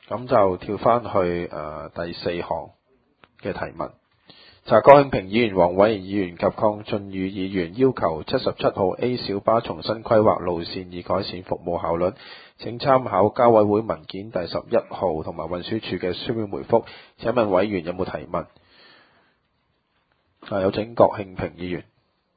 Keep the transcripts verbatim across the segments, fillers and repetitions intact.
咁就跳翻去誒、呃、第四項嘅提問，就係、是、郭慶平議員、黃偉賢議員及鄺俊宇議員要求七十七號 A 小巴重新規劃路線以改善服務效率。請參考交委會文件第十一號同埋運輸署嘅書面回覆。請問委員有冇提問？啊，有請郭慶平議員。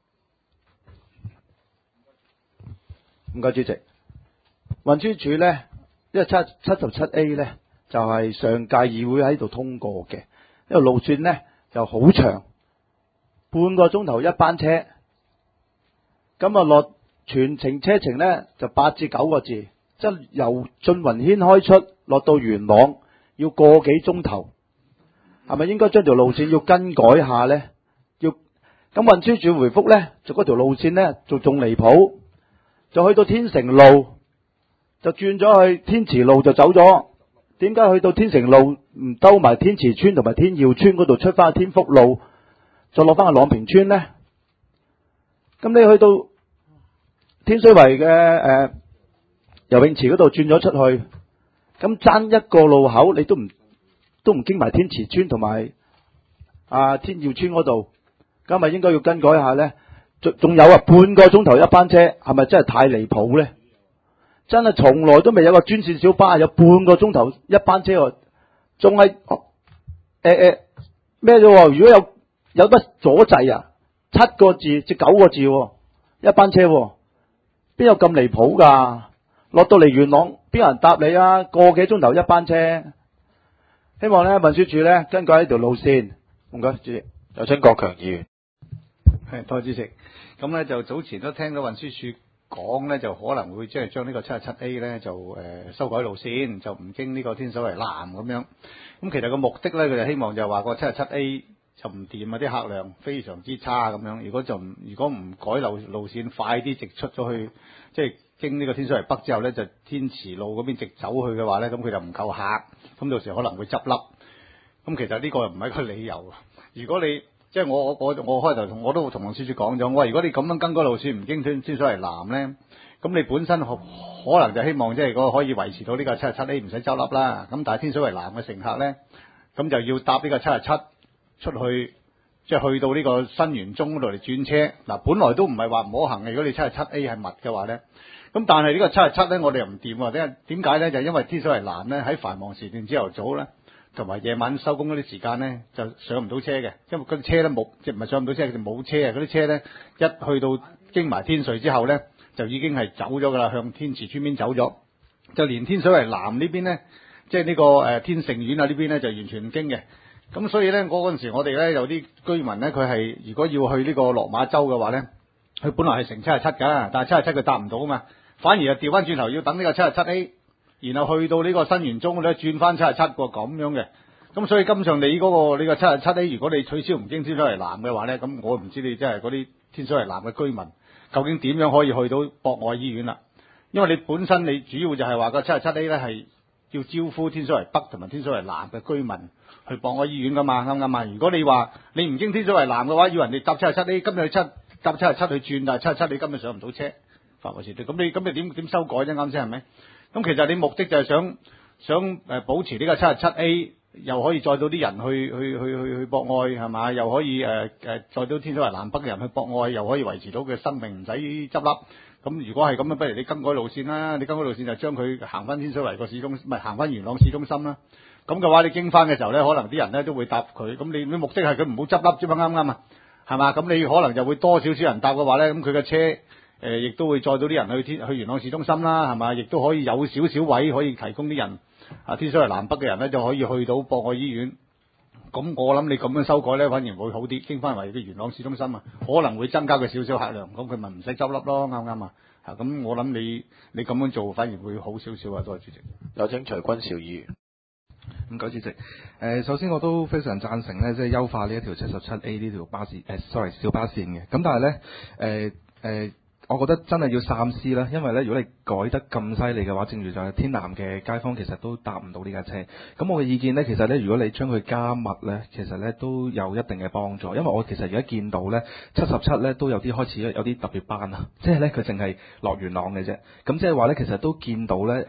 唔該，主席。運輸署呢，因為七七十七 A 呢，就係、是、上屆議會喺度通過嘅，因為路線呢就好長，半個鐘頭一班車，咁啊落全程車程呢就八至九個字，即係由俊雲軒開出落到元朗要個幾鐘頭，係咪應該將條路線要更改下呢？要咁運輸署回覆呢，就嗰條路線呢就仲離譜。就去到天成路，就轉咗去天慈路就走咗。點解去到天成路唔兜埋天慈村同埋天耀村嗰度出翻去天福路，再落翻去朗屏村呢？咁你去到天水圍嘅誒游泳池嗰度轉咗出去，咁爭一個路口你都唔都唔經埋天慈村同埋啊天耀村嗰度，咁咪應該要更改下呢？仲有啊，半個鐘頭一班車，係咪真係太離譜呢？真係從來都未有個專線小巴有半個鐘頭一班車喎，仲係誒誒咩啫？如果有有得阻滯啊，七個字至九個字一班車，邊有咁離譜㗎？落到嚟元朗邊有人搭你啊？個幾鐘頭一班車，希望呢運輸署呢更改呢條路線。唔該，主席。 有請郭強議員。 係，多謝主席。咁咧就早前都聽到運輸署講咧，就可能會即係將呢個七十七 A 咧就誒、呃、修改路線，就唔經呢個天水圍南咁樣。咁其實個目的咧，佢就希望就話個七十七 A 就唔掂啊，啲客量非常之差咁樣。如果就唔如果唔改路路線，快啲直出咗去，即係經呢個天水圍北之後咧，就天慈路嗰邊直走去嘅話咧，咁佢就唔夠客，咁到時可能會執笠。咁其實呢個又唔係一個理由。如果你即係我我我我開頭同我都同運輸署講咗，我話如果你咁樣更改路線唔經天天水圍南咧，咁你本身可可能就希望即係嗰個可以維持到呢個七十七 A 唔使執笠啦。咁但係天水圍南嘅乘客咧，咁就要搭呢個七十七出去，即係去到呢個新園中嗰度嚟轉車。嗱，本來都唔係話唔可行嘅，如果你七十七 A 係密嘅話咧，咁但係呢個七十七咧，我哋又唔掂喎。點點解咧？就因為天水圍南咧喺繁忙時段朝頭早咧，同埋夜晚收工嗰啲時間咧，就上唔到車嘅，因為嗰啲車咧冇，即係唔係上唔到車，佢哋冇車啊！嗰啲車咧一去到經埋天隧之後咧，就已經係走咗噶啦，向天慈村邊走咗，就連天水圍南呢邊咧，即係呢個誒天盛苑啊呢邊咧就完全唔經嘅。咁所以咧，我嗰陣時我哋咧有啲居民咧，佢係如果要去呢個落馬洲嘅話咧，佢本來係乘七十七㗎，但係七十七佢搭唔到啊嘛，反而就調翻轉頭要等呢個七十七 A。然後去到呢個新園中咧，轉翻七十七個咁樣嘅，咁所以今上你嗰、嗰個呢、呢個七十七 A，如果你取消唔經天水圍南嘅話咧，咁我唔知你即係嗰啲天水圍南嘅居民究竟點樣可以去到博愛醫院啦？因為你本身你主要就係話個七十七 A 咧係要招呼天水圍北同埋天水圍南嘅居民去博愛醫院噶嘛，啱唔啱啊？如果你話你唔經天水圍南嘅話，要人哋搭七十七 A，今日去七搭七十七去轉，但係七十七你今日上唔到車，繁為時段，咁你咁你點點修改啫？啱先係咪？咁其實你目的就係想想誒保持呢個七十七 A， 又可以載到啲人去去去去去博愛係嘛？又可以誒誒、呃、載到天水圍南北嘅人去博愛，又可以維持到佢生命唔使執笠。咁如果係咁樣，不如你更改路線啦。你更改路線就將佢行翻天水圍個市中，唔係行翻元朗市中心啦。咁嘅話，你經翻嘅時候咧，可能啲人咧都會搭佢。咁你你目的係佢唔好執笠啫嘛，啱唔啱啊？係嘛？咁你可能就會多少少人搭嘅話咧，咁佢嘅車。誒，亦都會載到啲人去天去元朗市中心啦，係嘛？亦都可以有少少位可以提供啲人啊，天水圍南北嘅人咧就可以去到博愛醫院。咁我諗你咁樣修改咧，反而會好啲，經翻為嘅元朗市中心啊，可能會增加佢少少客量，咁佢咪唔使執笠咯，啱唔啱啊？啊，咁我諗你你咁樣做反而會好少少啊，多謝主席。 有請徐君兆議員。 唔該，主席。誒、呃，首先我都非常贊成咧，即係優化呢一條七十七 A 呢條巴士誒、呃、，sorry 小巴線嘅。咁但係咧，誒、呃、誒。呃我覺得真係要三思啦，因為咧，如果你改得咁犀利嘅話，正如就係天南嘅街坊其實都搭唔到呢架車。咁我嘅意見呢，其實咧，如果你將佢加密咧，其實咧都有一定嘅幫助。因為我其實而家見到咧，七十七咧都有啲開始有啲特別班啊，即係咧佢淨係落元朗嘅啫。咁即係話咧，其實都見到咧，誒、呃。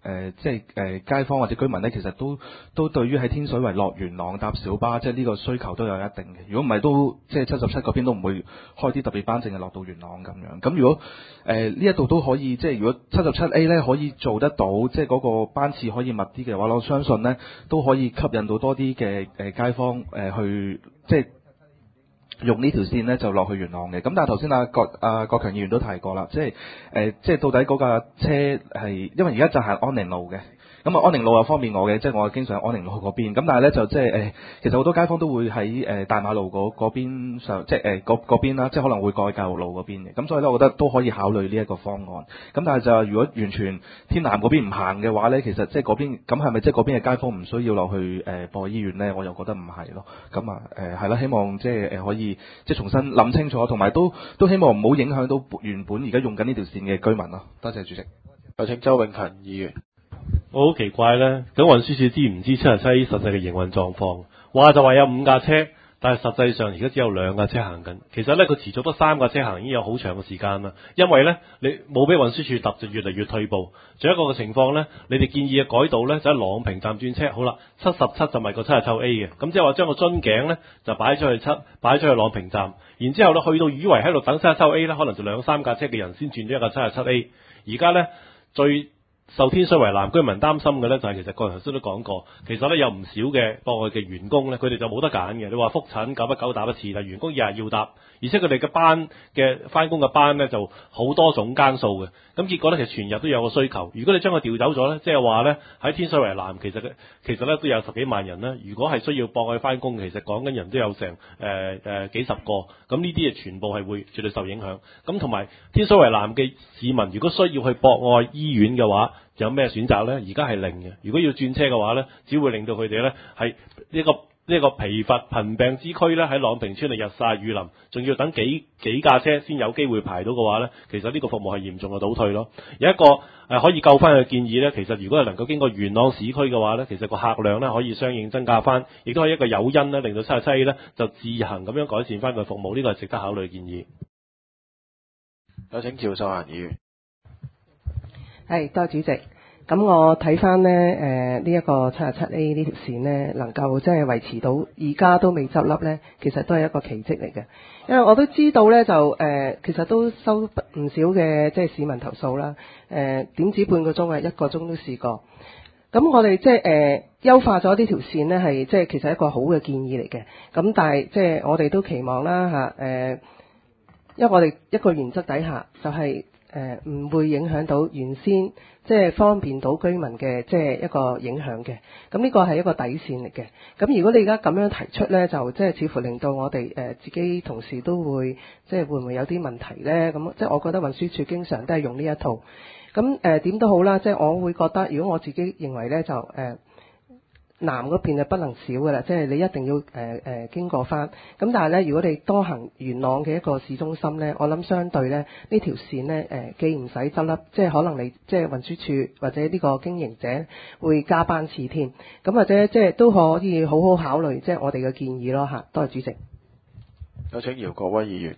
誒即係誒街坊或者居民咧，其實都都對於喺天水圍落元朗搭小巴，即係呢個需求都有一定嘅。如果唔係都即係七十七嗰邊都唔會開啲特別班，淨係落到元朗咁樣。咁如果誒呢一度都可以，即係如果七十七 A 咧可以做得到，即係嗰個班次可以密啲嘅話，我相信咧都可以吸引到多啲嘅誒街坊誒、呃、去即係。用呢條線咧就落去元朗嘅，咁但係頭先阿郭阿郭強議員都提過啦，即係誒、呃、即係到底嗰架車係因為而家就行安寧路嘅，咁啊安寧路又方便我嘅，即係我經常喺安寧路嗰邊，咁但係咧就即係誒其實好多街坊都會喺誒、呃、大馬路嗰嗰邊上，即係誒嗰嗰邊啦，即係可能會過去教育路嗰邊嘅，咁所以咧我覺得都可以考慮呢一個方案，咁但係就係如果完全天南嗰邊唔行嘅話咧，其實即係嗰邊咁係咪即係嗰邊嘅街坊唔需要落去誒、呃、博愛醫院咧？我又覺得唔係咯，咁啊誒係啦，希望即係誒可以。即係重新諗清楚，同埋都都希望唔好影響到原本而家用緊呢條線嘅居民咯。多謝主席。 有請周永勤議員。 我好奇怪咧，咁運輸署知唔知七十七 A 實際嘅營運狀況？話就話有五架車，但係實際上而家只有兩架車行緊。其實咧，佢持續得三架車行已經有好長嘅時間啦。因為咧，你冇俾運輸署揼，就越嚟越退步。仲有一個嘅情況咧，你哋建議嘅改道咧，就喺朗屏站轉車。好啦，七十七就咪個七十七 A 嘅，咁即係話將個樽頸咧就擺咗去七，擺咗去朗屏站。然之後咧，去到以為喺度等七十七 A 咧，可能就兩三架車嘅人先轉咗一架七十七 A。而家咧最受天水圍南居民擔心嘅咧，就係其實個人頭先都講過，其實咧有唔少嘅博愛嘅員工咧，佢哋就冇得揀嘅。你話覆診久不久打一次，但係員工日日要搭，而且佢哋嘅班嘅翻工嘅班咧就好多種間數嘅。咁結果咧，其實全日都有個需求。如果你將佢調走咗咧，即係話咧喺天水圍南其實其實咧都有十幾萬人啦。如果係需要博愛翻工，其實講緊人都有成誒誒、呃呃、幾十個。咁呢啲嘢全部係會絕對受影響。咁同埋天水圍南嘅市民，如果需要去博愛醫院嘅話，有咩選擇呢？而家係零嘅。如果要轉車嘅話呢，只會令到佢哋呢係呢個呢個疲乏貧病之區呢，喺朗屏村嚟日曬雨淋，仲要等幾幾架車先有機會排到嘅話呢，其實呢個服務係嚴重嘅倒退咯。有一個誒、呃、可以救翻嘅建議呢，其實如果係能夠經過元朗市區嘅話呢，其實個客量呢可以相應增加翻，亦都係一個誘因呢，令到七十七 A 呢就自行咁樣改善翻個服務。呢、這個係值得考慮嘅建議。 有請趙秀嫻議員。 係，多謝主席。咁我睇翻呢誒呢一個七十七 A 呢條線呢，能夠即係維持到而家都未執笠呢，其實都係一個奇蹟嚟嘅。因為我都知道呢，就誒、呃、其實都收唔少嘅即係市民投訴啦。誒、呃、點止半個鐘啊，一個鐘都試過。咁我哋即係誒優化咗呢條線呢，係即係其實一個好嘅建議嚟嘅。咁但係即係我哋都期望啦嚇誒、呃，因為我哋一個原則底下就係、是。誒唔、呃、會影響到原先即係方便到居民嘅即係一個影響嘅，咁呢個係一個底線嚟嘅。咁如果你而家咁樣提出呢，就即係似乎令到我哋誒、呃、自己同事都會即係會唔會有啲問題呢？咁即係我覺得運輸署經常都係用呢一套。咁誒點都好啦，即係我會覺得，如果我自己認為呢，就誒。呃南嗰邊就不能少噶啦，即係你一定要誒誒、呃呃、經過翻。咁但係咧，如果你多行元朗嘅一個市中心咧，我諗相對咧呢條線咧誒、呃、既唔使執笠，即係可能你即係運輸署或者呢個經營者會加班次添。咁或者即係都可以好好考慮即係我哋嘅建議咯嚇。多謝主席。 有請姚國威議員。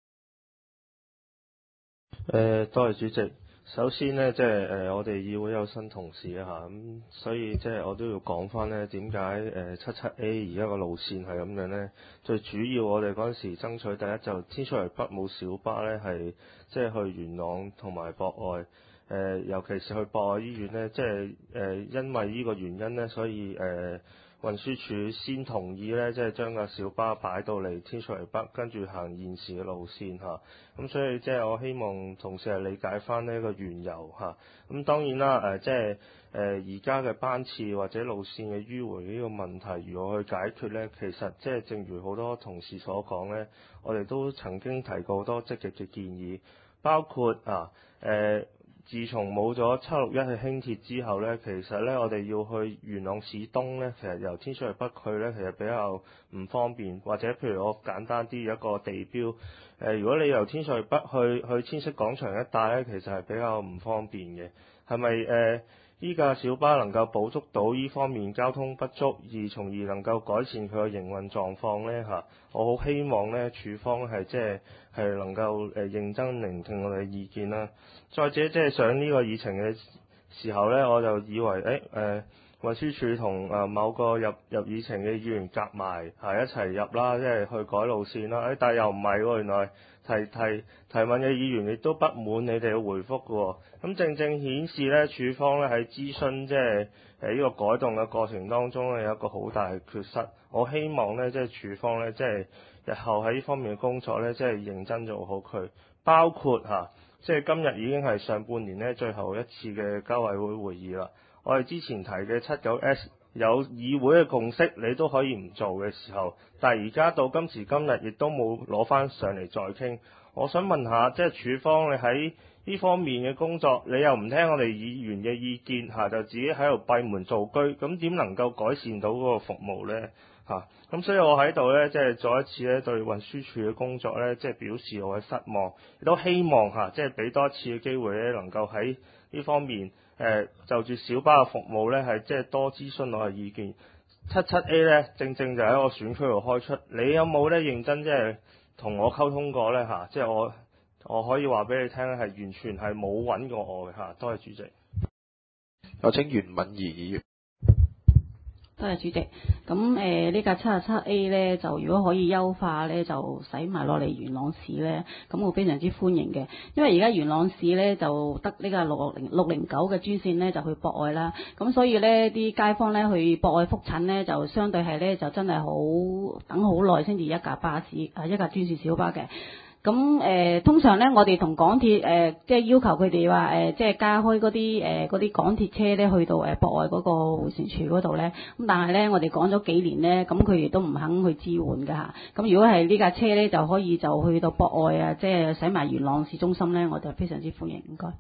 誒、呃，多謝主席。首先呢，即係誒，我哋議會有新同事啊嚇，咁所以即係我都要講翻呢點解誒七七 A 而家個路線係咁樣呢？最主要我哋嗰陣時爭取第一就天水圍北冇小巴呢，係即係去元朗同埋博愛，誒、呃、尤其是去博愛醫院呢，即係誒、呃、因為呢個原因呢，所以誒。呃運輸署先同意咧，即係將個小巴擺到嚟天水圍北，跟住行現時嘅路線嚇。咁所以即係我希望同事係理解翻呢個緣由嚇。咁當然啦，誒即係誒而家嘅班次或者路線嘅迂迴呢個問題，如何去解決咧？其實即係正如好多同事所講咧，我哋都曾經提過好多積極嘅建議，包括啊誒。呃自從冇咗七六一嘅輕鐵之後呢，其實呢，我哋要去元朗市東呢，其實由天水圍北去呢，其實比較唔方便。或者譬如我簡單啲一個地標，誒、呃，如果你由天水圍北去去千色廣場一帶呢，其實係比較唔方便嘅。係咪誒依架小巴能夠補足到呢方面交通不足，而從而能夠改善佢嘅營運狀況呢？嚇，我好希望呢，署方係即係係能夠誒認真聆聽我哋嘅意見啦。再者，即係上呢個議程嘅時候呢，我就以為誒誒。呃運輸署同誒某個入入議程嘅議員夾埋係一齊入啦，即係去改路線啦。誒，但係又唔係喎，原來提提提問嘅議員亦都不滿你哋嘅回覆嘅喎。咁正正顯示咧，署方咧喺諮詢即係誒呢個改動嘅過程當中咧有一個好大嘅缺失。我希望咧即係署方咧即係日後喺呢方面嘅工作咧即係認真做好佢，包括嚇即係今日已經係上半年咧最後一次嘅交委會會議啦。我哋之前提嘅七九 S 有議會嘅共識，你都可以唔做嘅時候，但係而家到今時今日亦都冇攞翻上嚟再傾。我想問下，即係署方你喺呢方面嘅工作，你又唔聽我哋議員嘅意見嚇，就自己喺度閉門造車，咁點能夠改善到嗰個服務呢？嚇？咁所以我喺度呢，即係再一次咧對運輸署嘅工作呢，即係表示我嘅失望，亦都希望嚇，即係俾多一次嘅機會咧，能夠喺呢方面。誒、呃、就住小巴嘅服務咧，係即係多諮詢我嘅意見。七七 A 咧，正正就喺我選區度開出。你有冇咧認真即係同我溝通過咧嚇？即係我我可以話俾你聽咧，係完全係冇揾過我嘅嚇。多謝主席。 有請袁敏儀議員。 多謝主席。咁誒、呃、呢架七十七 A 咧，就如果可以優化咧，就使埋落嚟元朗市咧，咁我非常之歡迎嘅。因為而家元朗市咧就得呢個六零六零九嘅專線咧就去博愛啦，咁所以咧啲街坊咧去博愛覆診咧就相對係咧就真係好等好耐先至一架巴士啊一架專線小巴嘅。咁誒、呃、通常咧，我哋同港鐵誒、呃、即係要求佢哋話誒，即係加開嗰啲誒嗰啲港鐵車咧，去到誒博愛嗰個迴旋處嗰度咧。咁但係咧，我哋講咗幾年咧，咁佢亦都唔肯去支援㗎嚇。咁如果係呢架車咧，就可以就去到博愛啊，即係使埋元朗市中心咧，我就非常之歡迎。唔該。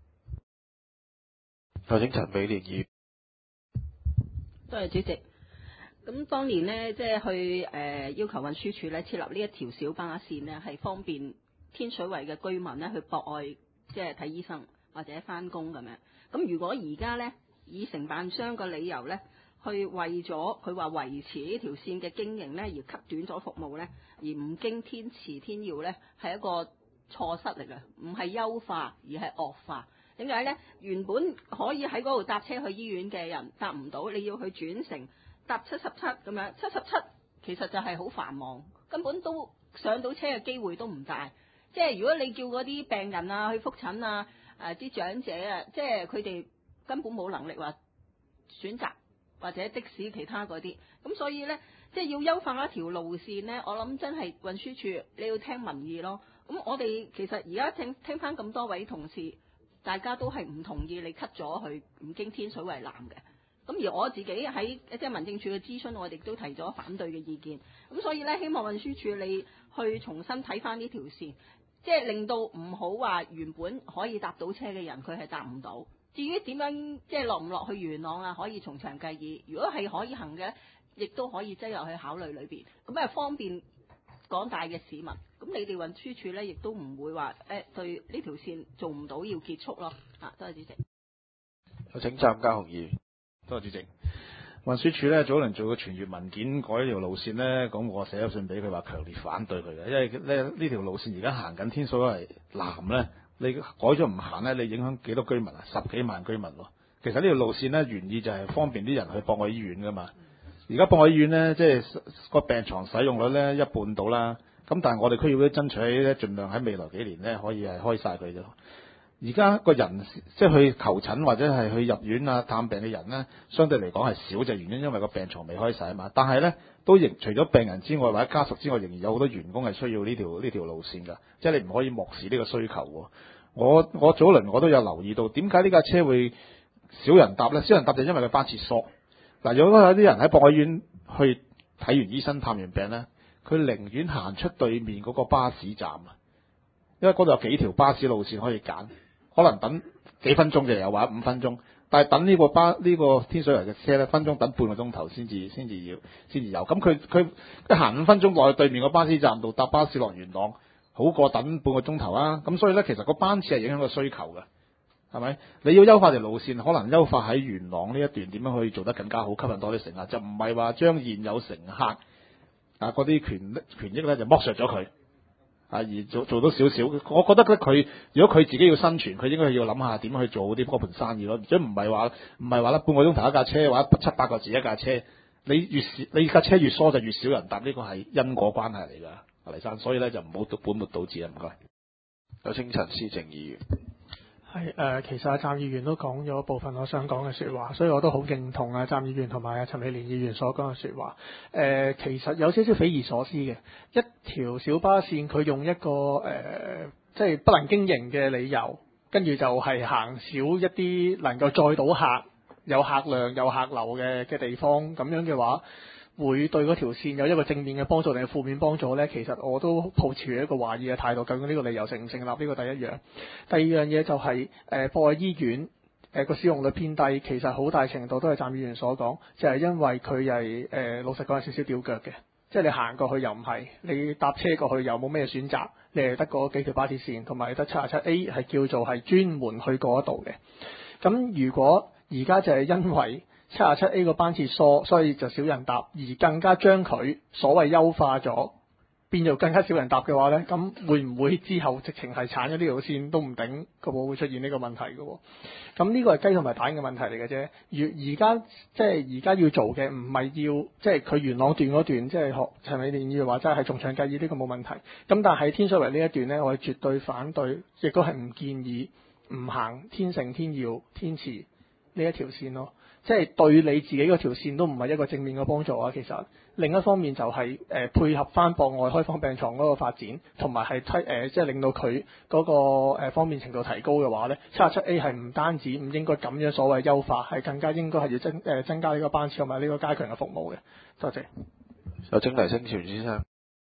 有請陳美蓮議員。 多謝主席。咁當年呢，即係去誒、呃、要求運輸署咧設立呢一條小巴線呢，係方便天水圍嘅居民呢去博愛，即係睇醫生或者翻工咁樣。咁如果而家呢，以承辦商個理由呢，去為咗佢話維持呢條線嘅經營呢，而 cut 短咗服務呢，而唔經天時天要呢，係一個錯失嚟嘅，唔係優化而係惡化。點解呢？原本可以喺嗰度搭車去醫院嘅人搭唔到，你要去轉乘。搭七十七咁樣，七十七其實就係好繁忙，根本都上到車嘅機會都唔大。即係如果你叫嗰啲病人啊去覆診啊，誒、啊、啲長者啊，即係佢哋根本冇能力話選擇或者的士其他嗰啲。咁所以呢，即係要優化一條路線呢，我諗真係運輸署你要聽民意咯。咁我哋其實而家聽聽翻咁多位同事，大家都係唔同意你 cut 咗去唔經天水圍南嘅。咁而我自己喺即係民政處嘅諮詢，我哋都提咗反對嘅意見。咁所以咧，希望運輸署你去重新睇翻呢條線，即係令到唔好話原本可以搭到車嘅人，佢係搭唔到。至於點樣即係落唔落去元朗啊，可以從長計議。如果係可以行嘅，亦都可以擠入去考慮裏邊，咁啊方便廣大嘅市民。咁你哋運輸署咧，亦都唔會話誒對呢條線做唔到要結束咯。啊，多謝主席。 有請湛家雄議員。 多謝主席。運輸署咧早輪做個全粵文件改條路線咧，咁我寫咗信俾佢話強烈反對佢嘅，因為咧呢條路線而家行緊天水圍南咧，你改咗唔行咧，你影響幾多居民啊？十幾萬居民喎。其實呢條路線咧原意就係方便啲人去博愛醫院噶嘛。而家博愛醫院咧，即係個病床使用率咧一半到啦。咁但係我哋區議會爭取咧，盡量喺未來幾年咧可以係開晒佢啫。而家個人即係去求診或者係去入院啊探病嘅人咧，相對嚟講係少，就原因因為個病床未開晒啊嘛。但係咧都仍除咗病人之外或者家屬之外，仍然有好多員工係需要呢條呢條路線㗎。即係你唔可以漠視呢個需求喎。我我早輪我都有留意到，點解呢架車會少人搭咧？少人搭就因為佢班次疏。嗱，如果有啲人喺博愛醫院去睇完醫生探完病咧，佢寧願行出對面嗰個巴士站啊，因為嗰度有幾條巴士路線可以揀。可能等幾分鐘就有，或者五分鐘，但係等呢個巴呢、呢個天水圍嘅車咧，分鐘等半個鐘頭先至先至要先至有。咁佢佢一行五分鐘落去對面個巴士站度搭巴士落元朗，好過等半個鐘頭啊！咁所以咧，其實個班次係影響個需求嘅，係咪？你要優化條路線，可能優化喺元朗呢一段點樣可以做得更加好，吸引多啲乘客，就唔係話將現有乘客啊嗰啲權權益咧就剝削咗佢。 啊，而做做到少少，我覺得咧佢如果佢自己要生存，佢應該要諗下點去做好啲嗰盤生意咯，即係唔係話唔係話咧半個鐘頭一架車或者七八個字一架車，你越少你架車越疏就越少人搭，呢個係因果關係嚟㗎，阿黎生，所以咧就唔好本末倒置啊，唔該。 有請陳思正議員。 係誒、呃，其實阿湛議員都講咗部分我想講嘅説話，所以我都好認同阿湛議員同埋阿陳美蓮議員所講嘅説話。誒、呃，其實有少少匪夷所思嘅，一條小巴線佢用一個誒、呃，即係不能經營嘅理由，跟住就係行少一啲能夠載到客、有客量、有客流嘅嘅地方，咁樣嘅話，會對嗰條線有一個正面嘅幫助定係負面幫助呢？其實我都抱持一個懷疑嘅態度，究竟呢個理由成唔成立？呢個第一樣。第二樣嘢就係、是、誒、呃、博愛醫院誒個、呃、使用率偏低，其實好大程度都係湛議員所講，就係、是、因為佢係誒老實講有少少吊腳嘅，即係你行過去又唔係，你搭車過去又冇咩選擇，你係得嗰幾條巴士線，同埋得七十七 A 係叫做係專門去嗰度嘅。咁如果而家就係因為七十七 A 個班次疏，所以就少人搭，而更加將佢所謂優化咗，變做更加少人搭嘅話呢，咁會唔會之後直情係鏟咗呢條線都唔定，個冇會出現呢個問題嘅喎？咁呢個係雞同埋蛋嘅問題嚟嘅啫。而而家即係而家要做嘅唔係要即係佢元朗段嗰段，即係學陳美蓮議員話齋係從長計議，呢個冇問題。咁但係天水圍呢一段呢，我係絕對反對，亦都係唔建議唔行天盛、天耀、天慈呢一條線咯。即係對你自己嗰條線都唔係一個正面嘅幫助啊！其實另一方面就係、是、誒、呃、配合翻博愛開放病床嗰個發展，同埋係推誒即係令到佢嗰、那個、呃、方便程度提高嘅話咧，七十七 A 係唔單止唔應該咁樣所謂優化，係更加應該係要增誒、呃、增加呢個班次同埋呢個加強嘅服務嘅。多謝。 有請黎星全先生。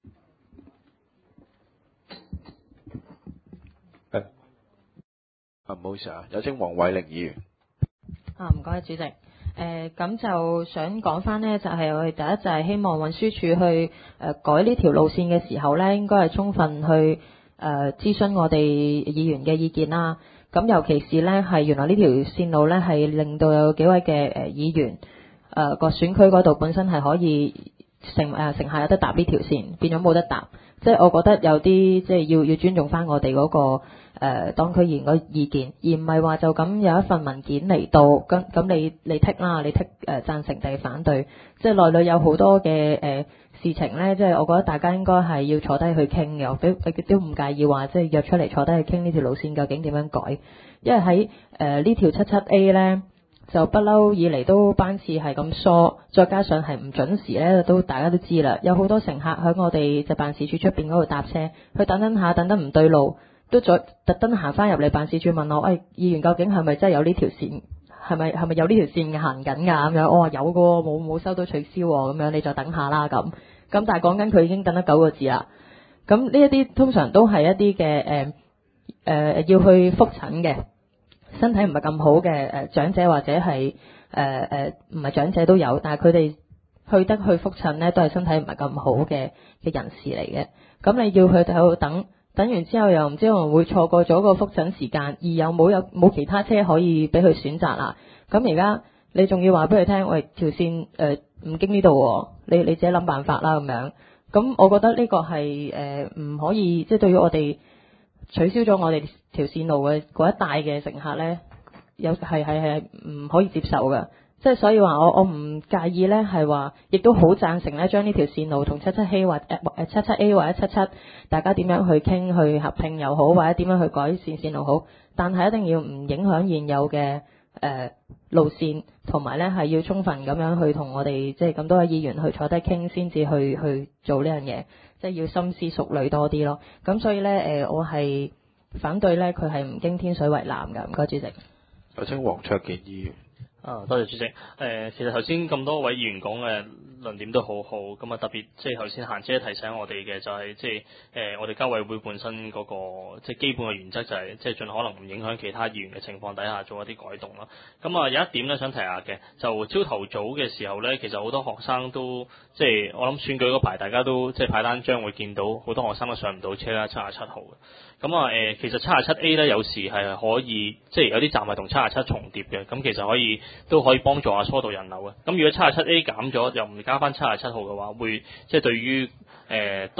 誒，啊唔好意思啊，有請黃偉玲議員。 啊，唔該，主席。誒咁就想講翻呢，就係、是、我哋第一就係希望運輸署去誒、呃、改呢條路線嘅時候呢，應該係充分去誒、呃、諮詢我哋議員嘅意見啦。咁尤其是呢，係原來呢條線路呢，係令到有幾位嘅誒、呃、議員誒個、呃、選區嗰度本身係可以乘誒、呃、乘客有得搭呢條線，變咗冇得搭。即係我覺得有啲即係要要尊重翻我哋嗰、那個。誒、呃、當區議員個意見，而唔係話就咁有一份文件嚟到，咁咁你你剔啦，你剔誒贊成定係反對，即係內裏有好多嘅誒、呃、事情咧，即係我覺得大家應該係要坐低去傾嘅，我亦都唔介意話即係約出嚟坐低去傾呢條路線究竟點樣改，因為喺誒呢條七七 A 咧就不嬲以嚟都班次係咁疏，再加上係唔準時咧，都大家都知啦，有好多乘客喺我哋就辦事處出邊嗰度搭車，佢等等下等得唔對路。都再特登行翻入嚟辦事處問我，誒、哎、議員究竟係咪真係有呢條線？係咪係咪有呢條線行緊㗎？咁樣我話有嘅喎，冇冇收到取消喎。咁樣你就等下啦咁。咁但係講緊佢已經等咗九個字啦。咁呢一啲通常都係一啲嘅誒誒要去覆診嘅，身體唔係咁好嘅誒、呃、長者或者係誒誒唔係長者都有，但係佢哋去得去覆診咧都係身體唔係咁好嘅嘅人士嚟嘅。咁你要佢喺度等。等完之後又唔知可能會錯過咗個覆診時間，而又冇有冇其他車可以俾佢選擇啦。咁而家你仲要話俾佢聽，喂條線誒唔經呢度，你你自己諗辦法啦咁樣。咁我覺得呢個係誒唔可以，即係對於我哋取消咗我哋條線路嘅嗰一帶嘅乘客咧，有係係係唔可以接受嘅。即係所以話我我唔介意咧，係話亦都好贊成咧，將呢條線路同七七 A 或誒誒七七 A 或者七七，大家點樣去傾去合併又好，或者點樣去改善線路好，但係一定要唔影響現有嘅誒、呃、路線，同埋咧係要充分咁樣去同我哋即係咁多位議員去坐低傾，先至去去做呢樣嘢，即係要深思熟慮多啲咯。咁所以咧誒、呃，我係反對咧，佢係唔經天水圍南㗎。唔該，主席。 有請黃卓傑議員。 啊，多謝主席。誒、呃，其實頭先咁多位議員講嘅論點都好好，咁啊特別即係頭先嫻姐提醒我哋嘅就係、是、即係誒、呃、我哋交委會本身嗰、那個即係基本嘅原則就係、是、即係盡可能唔影響其他議員嘅情況底下做一啲改動啦。咁啊有一點咧想提下嘅，就朝頭早嘅時候咧，其實好多學生都即係我諗選舉嗰排大家都即係派單張會見到好多學生都上唔到車啦，七十七號嘅。咁啊誒，其實七十七 A 咧有時係可以即係有啲站係同七十七重疊嘅，咁其實可以都可以幫助下疏導人流嘅。咁如果七十七 A 減咗又唔加翻七十七號嘅話，會即係對於誒、呃、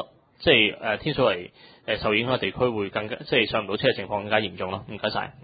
即係誒天水圍誒受影響嘅地區會更加即係上唔到車嘅情況更加嚴重咯。唔該晒。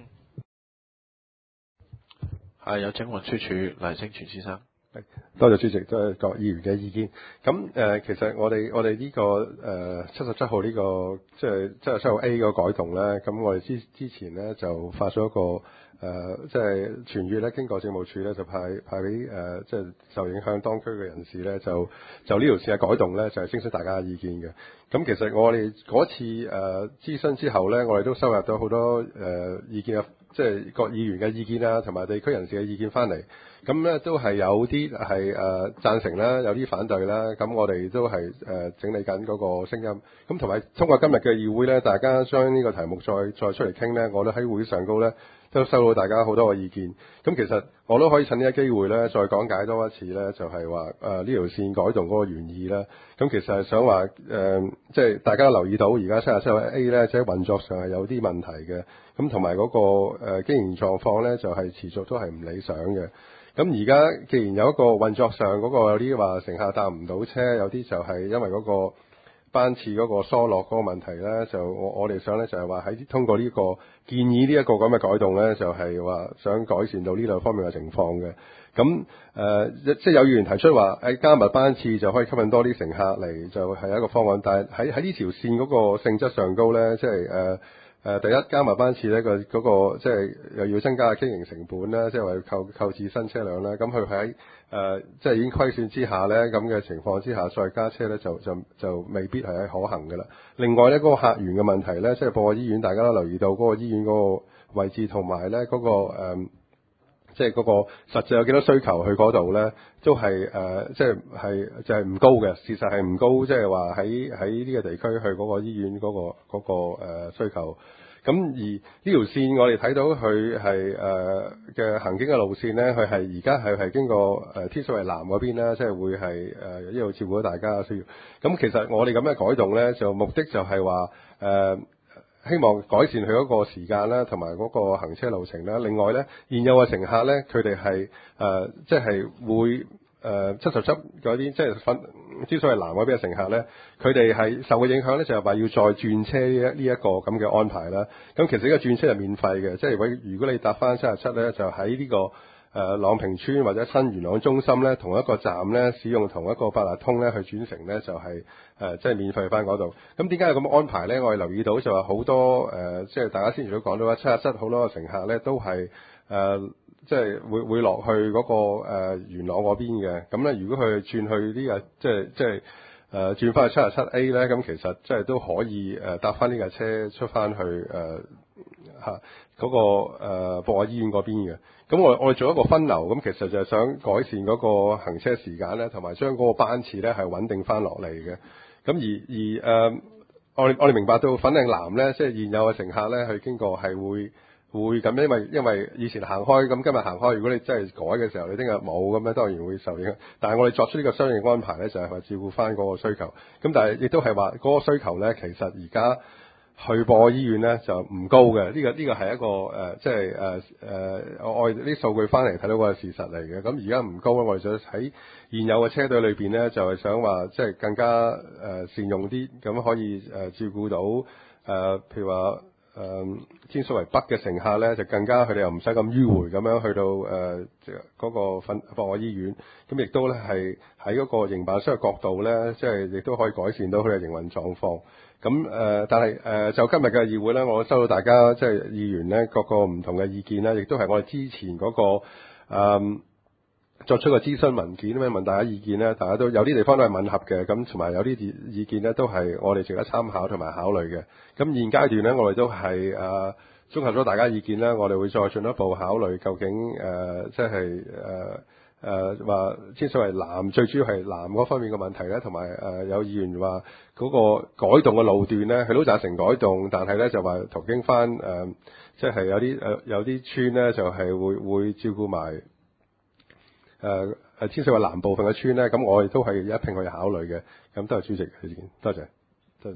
係有請運輸署黎星全先生。 多謝主席，多謝各議員嘅意見。咁誒、呃，其實我哋我哋呢、這個誒七十七號呢個即係七十七號 A 個改動咧，咁我哋之之前咧就發咗一個誒、呃，即係全月咧經過政務處咧就派派俾誒、呃，即係受影響當區嘅人士咧，就就呢條線嘅改動咧，就係徵詢大家嘅意見嘅。咁其實我哋嗰次誒、呃、諮詢之後咧，我哋都收入咗好多誒、呃、意見嘅，即係各議員嘅意見啦，同埋地區人士嘅意見翻嚟。咁咧都係有啲係誒贊成啦，有啲反對啦。咁我哋都係誒、呃、整理緊嗰個聲音。咁同埋通過今日嘅議會咧，大家將呢個題目再再出嚟傾咧，我都喺會上高咧都收到大家好多嘅意見。咁其實我都可以趁呢個機會咧，再講解多一次咧，就係話誒呢條線改動嗰個原意啦。咁其實係想話誒，即、呃、係、就是、大家留意到而家七十七號 A 咧，即係運作上係有啲問題嘅。咁同埋嗰個誒、呃、經營狀況咧，就係、是、持續都係唔理想嘅。咁而家既然有一個運作上嗰個有啲話乘客搭唔到車，有啲就係因為嗰個班次嗰個疏落嗰個問題咧，就我我哋想咧就係話喺通過呢個建議呢一個咁嘅改動咧，就係話想改善到呢兩方面嘅情況嘅。咁誒、呃，即係有議員提出話喺加密班次就可以吸引多啲乘客嚟，就係一個方案。但係喺喺呢條線嗰個性質上高咧，即係誒。呃誒、呃、第一加埋班次咧，個嗰個即係又要增加經營成本啦，即係話要購購置新車輛啦。咁佢喺誒即係已經虧損之下咧，咁嘅情況之下再加車咧，就就就未必係可行嘅啦。另外咧，嗰、那個客源嘅問題咧，即係博愛醫院，大家都留意到嗰個醫院嗰個位置同埋咧嗰個誒，即係嗰個實際有幾多需求去嗰度咧，都係誒即係係就係、是、唔高嘅。事實係唔高，即係話喺喺呢個地區去嗰個醫院嗰、那個嗰、那個誒、呃、需求。咁而呢條線我哋睇到佢係誒嘅行經嘅路線咧，佢係而家係係經過誒天水圍南嗰邊啦，即係會係誒一路照顧到大家嘅需要。咁其實我哋咁嘅改動咧，就目的就係話誒希望改善佢嗰個時間啦，同埋嗰個行車路程啦。另外咧，現有嘅乘客咧，佢哋係誒即係會。誒七十七嗰啲即係分之所謂南嗰邊嘅乘客咧，佢哋係受嘅影響咧，就係話要再轉車呢一呢一個咁嘅安排啦。咁其實呢個轉車係免費嘅，即係如果你搭翻七十七咧，就喺呢、這個誒、呃、朗屏村或者新元朗中心咧，同一個站咧，使用同一個八達通咧去轉乘咧，就係誒即係免費翻嗰度。咁點解有咁嘅安排咧？我哋留意到就話好多誒、呃，即係大家先前都講到啦，七十七好多個乘客咧都係誒。呃即係會會落去嗰、那個、呃、元朗嗰邊嘅，咁咧如果佢轉去呢、這個即係即係誒轉翻去七十七 A 咧，咁其實即係都可以誒、呃、搭翻呢架車出翻去誒嚇嗰個誒博愛醫院嗰邊嘅。咁我我哋做一個分流，咁其實就係想改善嗰個行車時間咧，同埋將嗰個班次咧係穩定翻落嚟嘅。咁而而誒、呃、我哋我哋明白到粉嶺南咧，即係現有嘅乘客咧，佢經過係會。會咁，因為因為以前行開，咁今日行開，如果你真係改嘅時候，你聽日冇咁咧，當然會受影響。但係我哋作出呢個相應安排咧，就係話照顧翻嗰個需求。咁但係亦都係話嗰個需求咧，其實而家去博愛醫院咧就唔高嘅。呢、這個呢、這個係一個誒、呃，即係誒誒，我哋啲數據翻嚟睇到個事實嚟嘅。咁而家唔高咧，我哋就喺現有嘅車隊裏邊咧，就係、是、想話即係更加誒、呃、善用啲，咁可以誒、呃、照顧到誒、呃，譬如話。誒、嗯、天水圍北嘅乘客咧，就更加佢哋又唔使咁迂迴咁樣去到誒嗰、呃那個分博愛醫院，咁亦都咧係喺嗰個營辦商嘅角度咧，即係亦都可以改善到佢嘅營運狀況。咁誒、呃，但係誒、呃、就今日嘅議會咧，我收到大家即係議員咧各個唔同嘅意見咧，亦都係我哋之前嗰、那個、嗯作出個諮詢文件咁樣問大家意見咧，大家都有啲地方都係吻合嘅，咁同埋有啲意意見咧都係我哋值得參考同埋考慮嘅。咁現階段咧，我哋都係誒綜合咗大家意見咧，我哋會再進一步考慮究竟誒即係誒誒話天水圍南最主要係南嗰方面嘅問題咧，同埋誒有議員話嗰個改動嘅路段咧，佢都贊成改動，但係咧就話途經翻誒即係有啲誒有啲村咧就係會會照顧埋。誒誒、呃，天水圍南部分嘅村咧，咁我哋都係一併去考慮嘅。咁都係主席嘅意見，多謝。多謝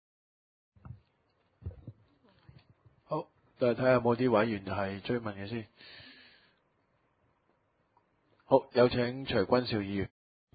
好，再睇下有冇啲委員係追問嘅先。好，有請徐君兆議員。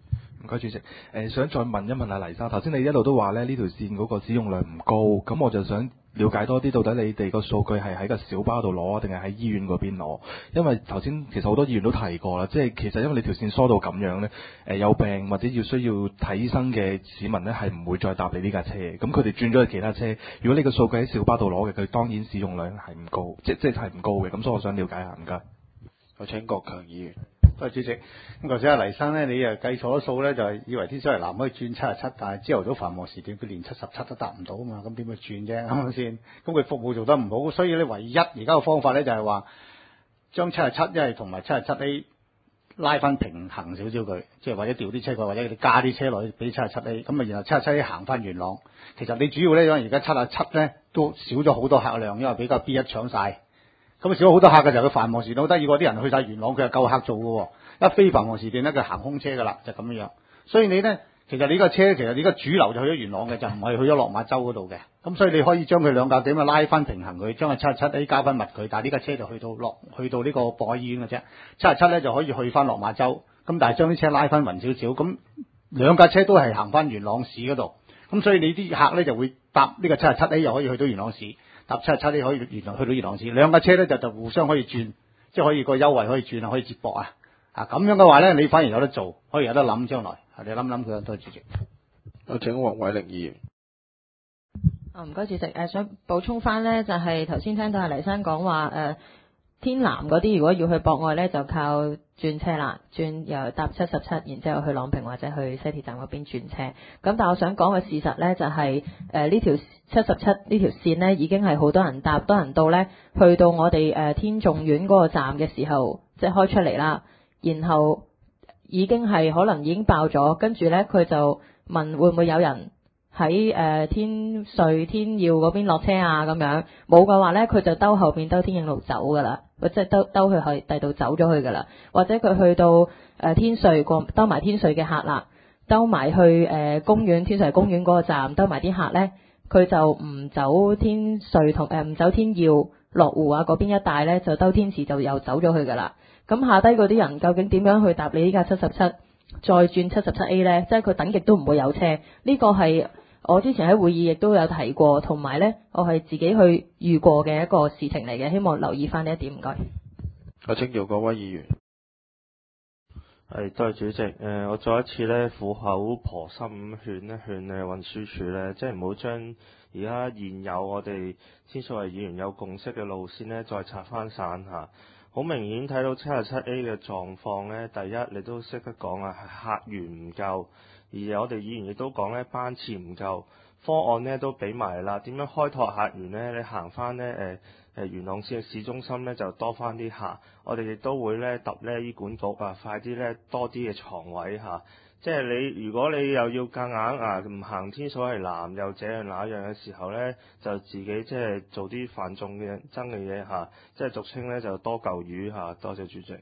唔該主席，誒、呃、想再問一問阿黎生，頭先你一路都話咧呢條線嗰個使用量唔高，咁我就想了解多啲，到底你哋個數據係喺個小巴度攞，定係喺醫院嗰邊攞？因為頭先其實好多議員都提過啦，即係其實因為你條線疏到咁樣咧，誒、呃、有病或者要需要睇醫生嘅市民咧係唔會再搭你呢架車嘅，咁佢哋轉咗去其他車。如果你個數據喺小巴度攞嘅，佢當然使用量係唔高，即即係唔高嘅。咁所以我想了解下，唔該。 有請國強議員。 多謝主席。咁頭先阿黎生咧，你誒計錯咗數咧，就係以為天水圍南可以轉七十七，但係朝頭早繁忙時段佢連七十七都達唔到啊嘛，咁點去轉啫？啱唔啱先？咁佢服務做得唔好，所以咧唯一而家嘅方法咧就係話將七十七一係同埋七十七 A 拉翻平衡少少佢，即係或者調啲車佢，或者你加啲車落去俾七十七 A，咁啊然後七十七 A 行翻元朗。其實你主要咧，因為而家七十七咧都少咗好多客量，因為比較 B 一搶晒。咁少咗好多客嘅時候，佢繁忙時段好得意過啲人去晒元朗，佢係夠客做嘅喎。一非繁忙時段咧，佢行空車㗎啦，就咁樣樣。所以你咧，其實你個車其實你個主流就去咗元朗嘅，就唔係去咗落馬洲嗰度嘅。咁所以你可以將佢兩架點啊拉翻平衡佢，將個七十七 A 加翻密佢，但係呢架車就去到落去到呢個博愛醫院嘅啫。七十七咧就可以去翻落馬洲，咁但係將啲車拉翻勻少少，咁兩架車都係行翻元朗市嗰度。咁所以你啲客咧就會搭呢個七十七 A 又可以去到元朗市。搭七十七 A 可以原來去到元朗市，兩架車咧就就互相可以轉，即係可以個優惠可以轉啊，可以接駁啊，啊咁樣嘅話咧，你反而有得做，可以有得諗將來，你諗諗佢多謝主席。 有請黃偉玲議員。 哦，唔該主席，誒、呃、想補充翻咧，就係頭先聽到阿黎生講話誒。天南嗰啲如果要去博愛咧，就靠轉車啦，轉又搭七十七，然之後去朗屏或者去西鐵站嗰邊轉車。咁但係我想講嘅事實咧，就係誒呢條七十七呢條線呢已經係好多人搭，多人到咧，去到我哋誒、呃、天頌苑嗰個站嘅時候，即係開出嚟啦，然後已經係可能已經爆咗，跟住咧佢就問會唔會有人喺誒、呃、天瑞天耀嗰邊落車啊？咁樣冇嘅話咧，佢就兜後邊兜天影路走噶啦，或者兜兜去去第度走咗去噶啦，或者佢去到誒、呃、天瑞過兜埋天瑞嘅客啦，兜埋去誒、呃、公園天瑞公園嗰個站兜埋啲客咧，佢就唔走天瑞同誒唔走天耀落湖啊嗰邊一帶咧，就兜天池就又走咗去噶啦。咁下低嗰啲人究竟點樣去搭你呢架七十七，再轉七十七 A 咧？即係佢等極都唔會有車，呢、這個係。我之前喺會議亦都有提過，同埋呢，我係自己去遇過嘅一個事情嚟嘅，希望留意翻呢一點，唔該。 我請姚國威議員。 係，多謝主席。誒、呃，我再一次呢，苦口婆心咁勸一勸誒運輸署呢，即係唔好將而家現有我哋天水圍議員有共識嘅路線呢，再拆翻散下。好明顯睇到七十七 A 嘅狀況呢，第一你都識得講啊，係客源唔夠。而我哋議員亦都講咧，班次唔夠，方案咧都俾埋啦。點樣開拓客源咧？你行翻咧誒誒元朗市嘅市中心咧，就多翻啲客。我哋亦都會咧揼咧醫管局啊，快啲咧多啲嘅床位嚇。即係你如果你又要夾硬啊唔行天水圍南又這樣那樣嘅時候咧，就自己即係做啲犯眾嘅憎嘅嘢嚇，即係俗稱咧就多嚿魚嚇。多謝主席。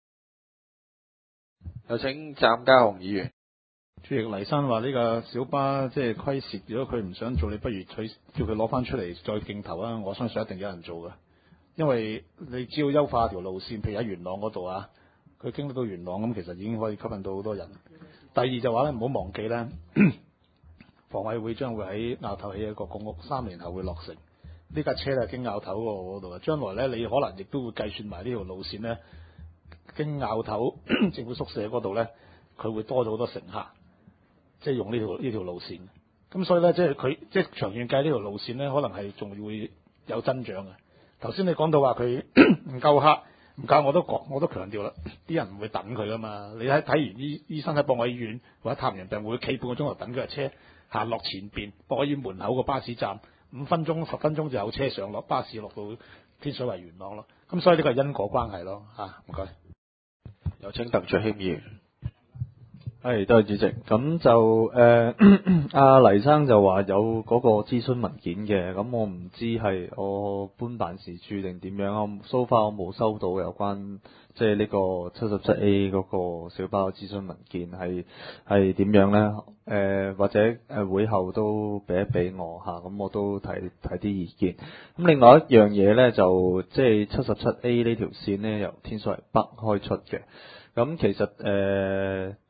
有請湛家雄議員。 主席黎生話呢個小巴即係虧蝕，如果佢唔想做，你不如取叫佢攞翻出嚟再競投啊！我相信一定有人做㗎，因為你只要優化條路線，譬如喺元朗嗰度啊，佢經得到元朗咁，其實已經可以吸引到好多人。第二就話咧，唔好忘記咧，房委會將會喺拗頭起一個公屋，三年後會落成。呢架車咧經拗頭嗰度啊，將來咧你可能亦都會計算埋呢條路線咧，經拗頭政府宿舍嗰度咧，佢會多咗好多乘客。即係用呢條呢條路線，咁所以咧，即係佢即係長遠計呢條路線咧，可能係仲會有增長嘅。頭先你講到話佢唔夠客，唔夠我都講，我都強調啦，啲人唔會等佢噶嘛。你睇睇完醫醫生喺博愛醫院或者探完病會企半個鐘頭等佢架車行落前邊博愛醫院門口個巴士站，五分鐘十分鐘就有車上落巴士落到天水圍元朗咯。咁所以呢個係因果關係咯，嚇唔該。 有請鄧卓謙議員。 係，多謝主席。咁就誒，阿、呃、黎生就話有嗰個諮詢文件嘅，咁我唔知係我搬辦事處定點樣啊？so far我冇收到有關即係呢個七十七 A 嗰個小巴嘅諮詢文件係係點樣咧？誒、呃、或者誒會後都俾一俾我嚇，咁我都提提啲意見。咁另外一樣嘢咧，就即係七十七 A 呢條線咧，由天水圍北開出嘅。咁其實誒、呃、都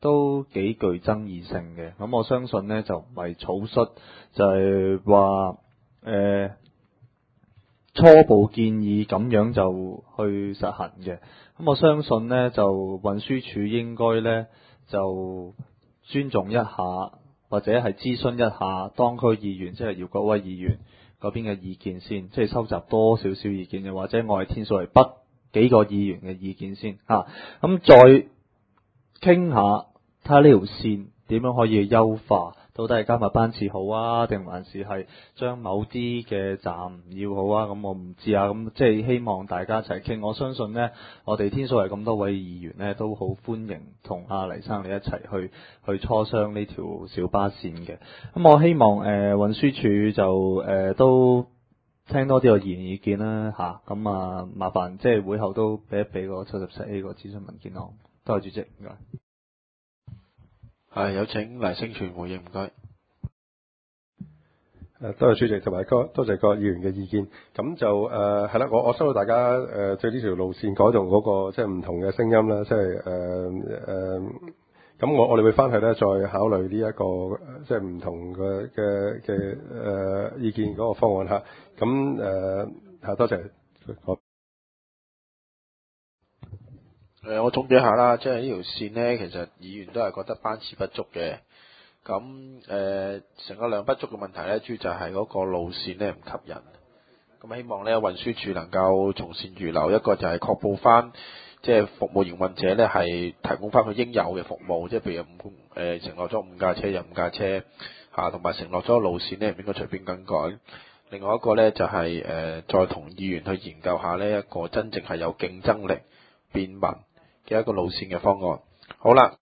幾具爭議性嘅。咁我相信呢，就唔係草率，就係話誒初步建議咁樣就去實行嘅。咁我相信呢，就運輸署應該呢，就尊重一下，或者係諮詢一下當區議員，即係姚國威議員嗰邊嘅意見先，即係收集多少少意見，又或者我係天水圍北幾個議員嘅意見先嚇，咁、啊、再傾下睇下呢條線點樣可以優化，到底係加密班次好啊，定還是係將某啲嘅站唔要好啊？咁我唔知啊，咁即係希望大家一齊傾。我相信呢，我哋天水圍咁多位議員呢，都好歡迎同阿黎生你一齊去去磋商呢條小巴線嘅。咁我希望誒、呃、運輸署就誒、呃、都聽多啲個議員意見啦嚇。咁啊麻煩即係會後都俾一俾個七十七 A 個諮詢文件我。多謝主席，唔該。 係有請黎聲傳回應，唔該。 誒，多謝主席同埋多多謝各議員嘅意見。咁就誒係啦，我我收到大家誒、呃、對呢條路線改動嗰、那個即係唔同嘅聲音啦，即係誒誒。呃咁我我哋會翻去咧，再考慮呢、這、一個即係唔同嘅嘅嘅誒意見嗰個方案嚇。咁誒係多謝。 誒，我總結下啦，即係呢條線呢，其實議員都係覺得班次不足嘅。咁誒，成個量不足嘅問題呢，主要就係嗰個路線呢唔吸引。咁希望呢運輸署能夠從善如流，一個就係確保翻。即係服務營運者咧，係提供翻佢應有嘅服務，即係譬如五誒承諾咗五架車有五架車嚇，同埋承諾咗路線咧唔應該隨便更改。另外一個咧就係、是、誒、呃、再同議員去研究下呢一個真正係有競爭力、便民嘅一個路線嘅方案。好啦。